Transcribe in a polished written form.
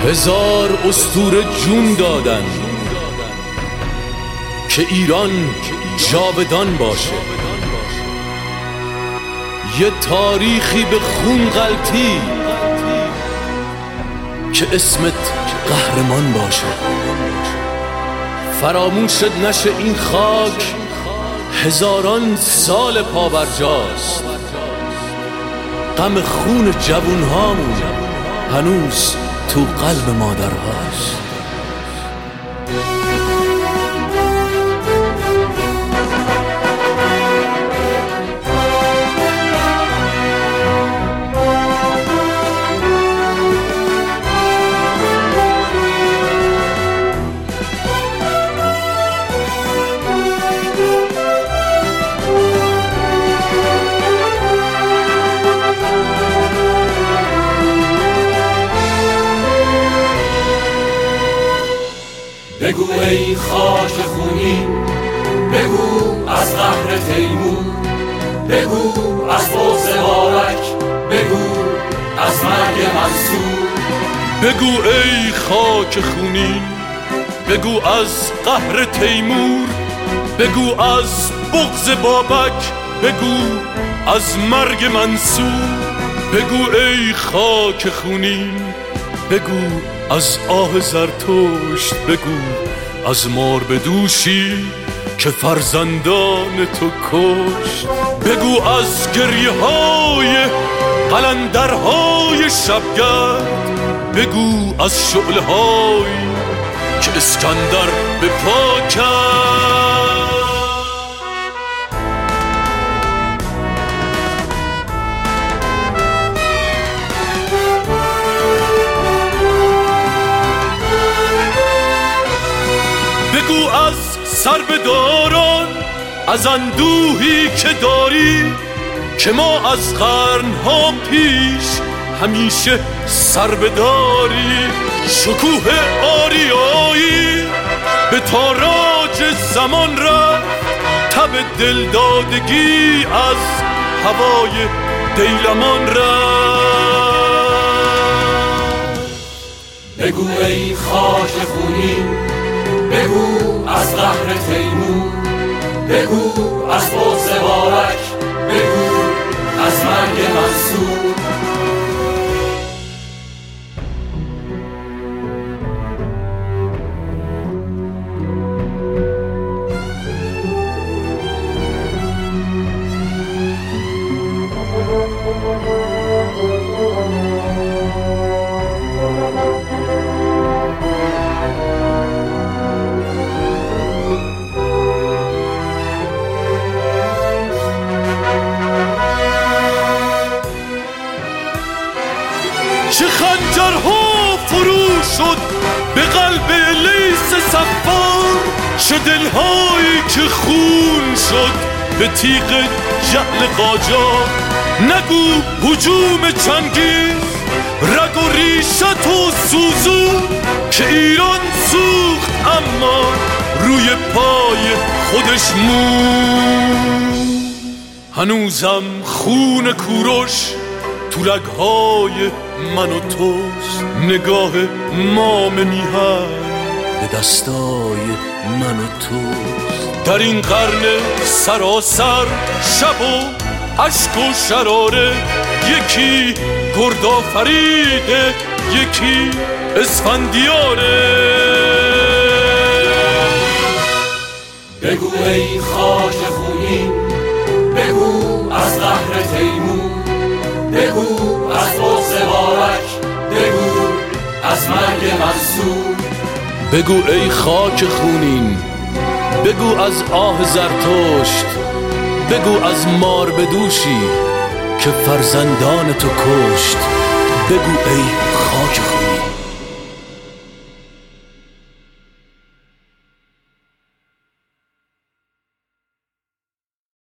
هزار اسطوره جون دادن که ایران جاودان باشه، یه تاریخی به خون غلطی که اسمت قهرمان باشه. فراموشت نشه این خاک هزاران سال پابرجاست، غم خون جوونهامون هنوز تو قلب مادرهاست. بگو ای خاک خونین، بگو از قهر تیمور، بگو از بغض بابک، بگو از مرگ منصور. بگو ای خاک خونین، بگو از قهر تیمور، بگو از بغض بابک، بگو از مرگ منصور. بگو ای خاک خونین، بگو از آه زرتشت، بگو از مار بدوشی که فرزندان تو کشت. بگو از گریه های قلندرهای شبگرد، بگو از شعله هایی که اسکندر به پا کرد. بگو از سربداران، از اندوهی که داری، که ما از قرنها پیش همیشه سربداری. شکوه آریایی به تاراج زمان رفت، تب دلدادگی از هوای دیلمان رفت. بگو ای خاک خونین، بگو از قهر تیمور، بگو از بغض بابک، بگو از مرگ منصور. چه خنجرها فرو شد به قلب لیث صفار، چه دلهایی که خون شد به تیغ جعل قاجار. نگو هجوم چنگیز رگ و ریشت و سوزون، که ایران سوخت اما روی پای خودش مون. هنوزم خون کوروش تو رگهای من و توست، نگاه مام میهن به دستای من و توست. در این قرن سراسر شب و اشک و شراره، یکی گردآفریده، یکی اسفندیاره. بگو ای خاک خونین، بگو از قهر تیمور، بگو از بغض بابک، بگو از مرگ منصور. بگو ای خاک خونین، بگو از آه زرتشت، بگو از مار بدوشی که فرزندان تو کشت. بگو ای خاک خونین.